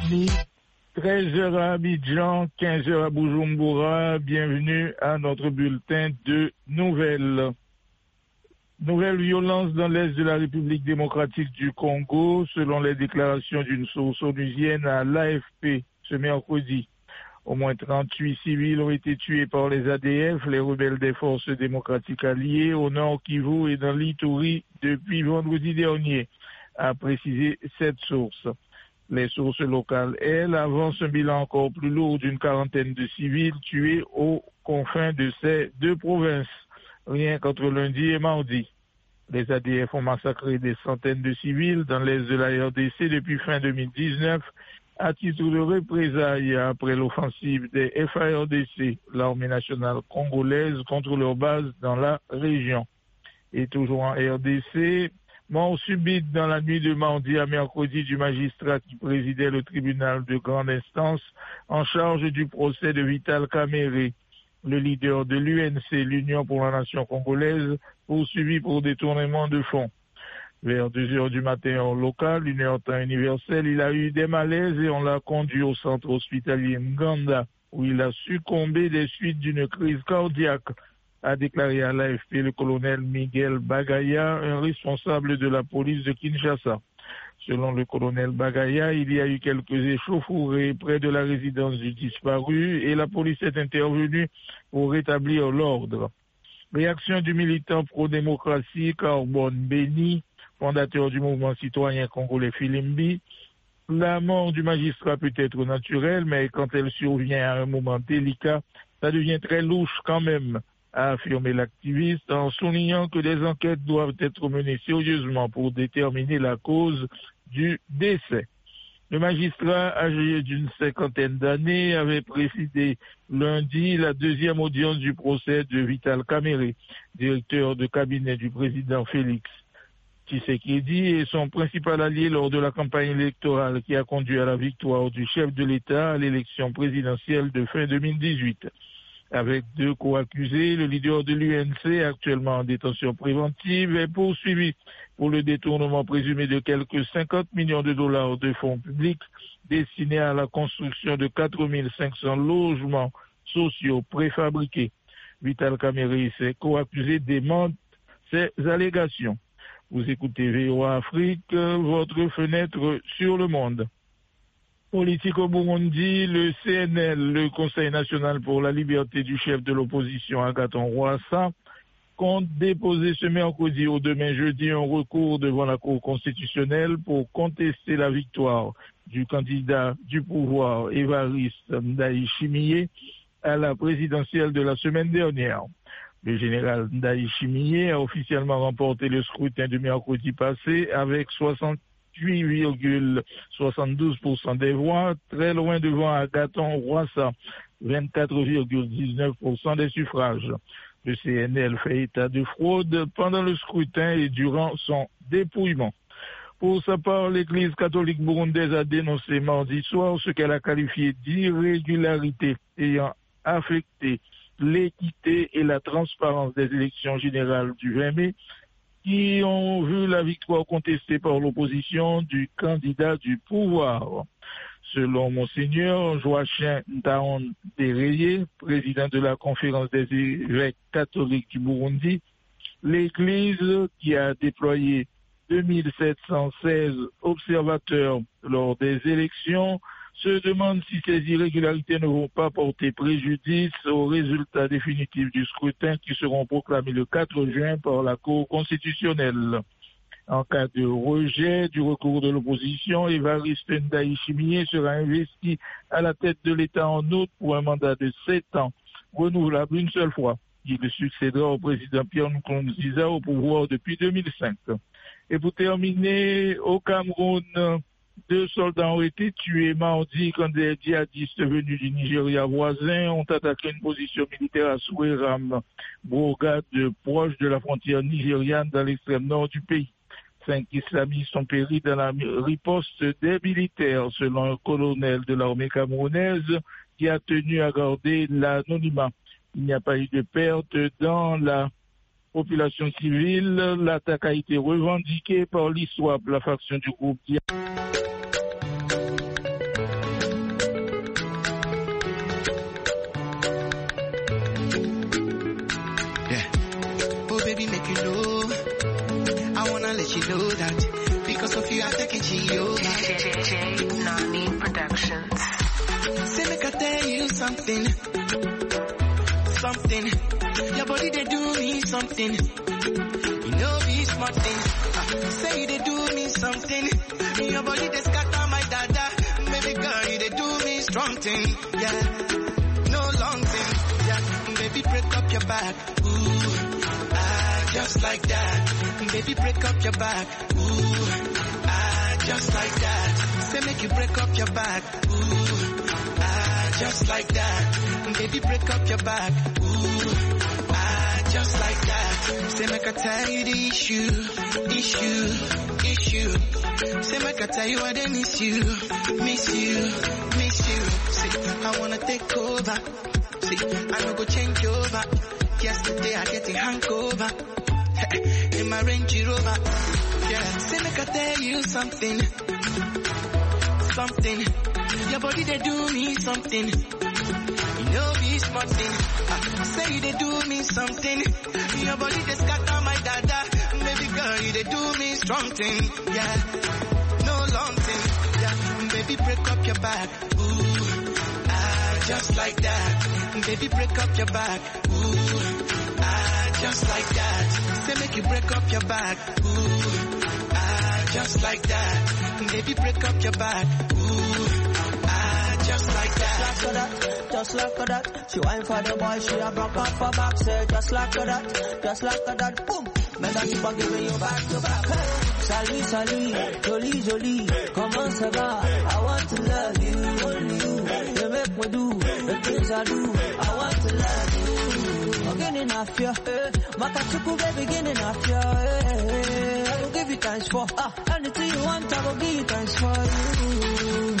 Martinique, 13h à Abidjan, 15h à Bujumbura. Bienvenue à notre bulletin de nouvelles. Nouvelle violence dans l'est de la République démocratique du Congo, selon les déclarations d'une source onusienne à l'AFP ce mercredi. Au moins 38 civils ont été tués par les ADF, les rebelles des forces démocratiques alliées, au nord Kivu et dans l'Ituri depuis vendredi dernier, a précisé cette source. Les sources locales, elles, avancent un bilan encore plus lourd d'une quarantaine de civils tués aux confins de ces deux provinces, rien qu'entre lundi et mardi. Les ADF ont massacré des centaines de civils dans l'est de la RDC depuis fin 2019, à titre de représailles après l'offensive des FARDC, l'armée nationale congolaise, contre leur base dans la région. Et toujours en RDC, mort subite dans la nuit de mardi à mercredi du magistrat qui présidait le tribunal de grande instance en charge du procès de Vital Kamerhe, le leader de l'UNC, l'Union pour la Nation congolaise, poursuivi pour détournement de fonds. Vers 2h du matin en local, 1h temps universel, il a eu des malaises et on l'a conduit au centre hospitalier Nganda, où il a succombé des suites d'une crise cardiaque, a déclaré à l'AFP le colonel Miguel Bagaya, un responsable de la police de Kinshasa. Selon le colonel Bagaya, il y a eu quelques échauffourées près de la résidence du disparu et la police est intervenue pour rétablir l'ordre. Réaction du militant pro-démocratie Carbone Béni, fondateur du mouvement citoyen congolais Filimbi. La mort du magistrat peut être naturelle, mais quand elle survient à un moment délicat, ça devient très louche quand même, a affirmé l'activiste en soulignant que des enquêtes doivent être menées sérieusement pour déterminer la cause du décès. Le magistrat, âgé d'une cinquantaine d'années, avait présidé lundi la deuxième audience du procès de Vital Kamerhe, directeur de cabinet du président Félix Tshisekedi et son principal allié lors de la campagne électorale qui a conduit à la victoire du chef de l'État à l'élection présidentielle de fin 2018. Avec deux co-accusés, le leader de l'UNC, actuellement en détention préventive, est poursuivi pour le détournement présumé de quelques 50 millions de dollars de fonds publics destinés à la construction de 4500 logements sociaux préfabriqués. Vital Kamerhe et ses co-accusés démentent ces allégations. Vous écoutez VOA Afrique, votre fenêtre sur le monde. Politique au Burundi, le CNL, le Conseil national pour la liberté du chef de l'opposition Agathon Rwasa, compte déposer ce mercredi ou demain jeudi un recours devant la Cour constitutionnelle pour contester la victoire du candidat du pouvoir Évariste Ndayishimiye à la présidentielle de la semaine dernière. Le général Ndayishimiye a officiellement remporté le scrutin de mercredi passé avec 68,72% des voix, très loin devant Agathon Rwasa, 24,19% des suffrages. Le CNL fait état de fraude pendant le scrutin et durant son dépouillement. Pour sa part, l'Église catholique burundaise a dénoncé mardi soir ce qu'elle a qualifié d'irrégularité ayant affecté l'équité et la transparence des élections générales du 20 mai, qui ont vu la victoire contestée par l'opposition du candidat du pouvoir. Selon Monseigneur Joachim Ntaon Dereye, président de la conférence des évêques catholiques du Burundi, l'Église, qui a déployé 2716 observateurs lors des élections, se demande si ces irrégularités ne vont pas porter préjudice aux résultats définitifs du scrutin qui seront proclamés le 4 juin par la Cour constitutionnelle. En cas de rejet du recours de l'opposition, Évariste Ndayishimiye sera investi à la tête de l'État en août pour un mandat de 7 ans, renouvelable une seule fois. Il succédera au président Pierre Nkurunziza au pouvoir depuis 2005. Et pour terminer, au Cameroun, 2 soldats ont été tués mardi quand des djihadistes venus du Nigeria voisin ont attaqué une position militaire à Soueram, bourgade proche de la frontière nigériane dans l'extrême nord du pays. 5 islamistes ont péri dans la riposte des militaires, selon un colonel de l'armée camerounaise qui a tenu à garder l'anonymat. Il n'y a pas eu de perte dans la population civile. L'attaque a été revendiquée par l'ISWAP, la faction du groupe. something. Something. Your body they do me something. You know be smart thing. Say they do me something. Your body they scatter my dada. Baby girl, you they do me strong thing. Yeah. No long thing. Yeah. Baby break up your back. Ooh. Just like that. Baby break up your back. Ooh. Just like that. Say make you break up your back. Ooh. Just like that. Baby break up your back. Ooh. Just like that. Say make I tell you the issue. Say make I tell you I didn't miss you. See, I wanna take over. See, I no go change over. Yesterday I get a hangover. In my Range Rover. Yeah, say make I tell you something. Something. Your body they do me something. You know be smart thing. Say they do me something. Your body they scatter my dada. Baby girl, you they do me strong thing. Yeah, no long thing. Yeah, baby break up your back. Ooh, just like that. Baby break up your back. Ooh, just like that. Say make you break up your back. Ooh, just like that. Baby break up your back. Ooh, just like that. Just like that. She whine for the boy, she a broke off her back. Say just like that. Boom. Man, that keep on giving you back to back. Hey. Salut, jolie, comment ça va? I want to love you, only you. You make me do the things I do. I want to love you. I'm getting off you, Makachuku baby, getting off you. I will give you thanks for anything you want. I will give you thanks for you.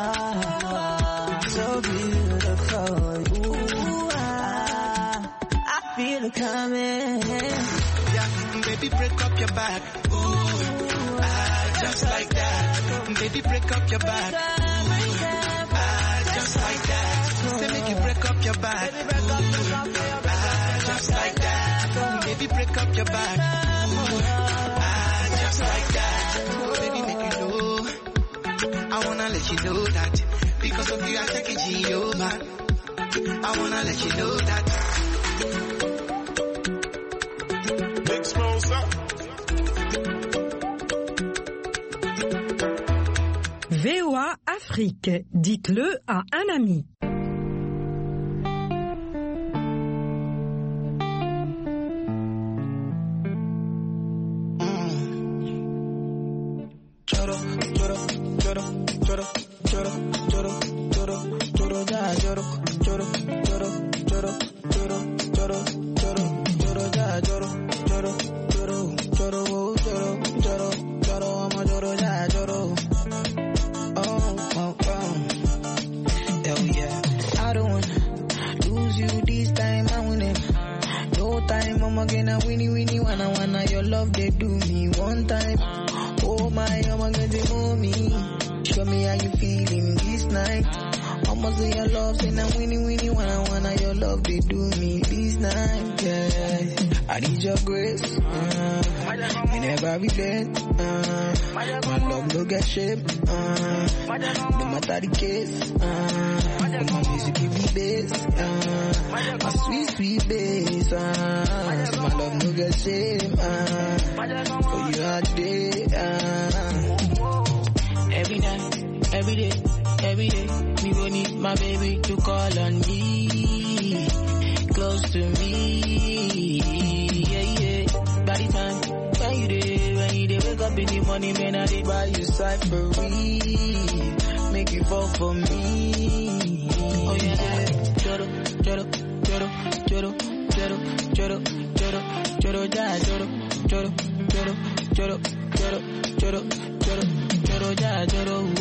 So beautiful. Ooh, I feel it coming. Yeah, baby, break up your back. Ooh, just like that. Baby, break up your back. Ooh, just like that. Say make you break up your back. Ooh, just like that. Baby, break up your back. Ooh, just like that. Baby, make you know. I wanna let you know that. Because of you, I take a G over. I wanna let you know that. Big smells up. VOA Afrique, dites-le à un ami. No matter the case, my music give me bass, my sweet bass, my love no get shame, for you all day, every day, me gon' need my baby to call on me, close to me, yeah, by the time. When you wake up in the morning, man, I dey buy you cyphery, make you fall for me. Oh yeah, choro, ja, choro.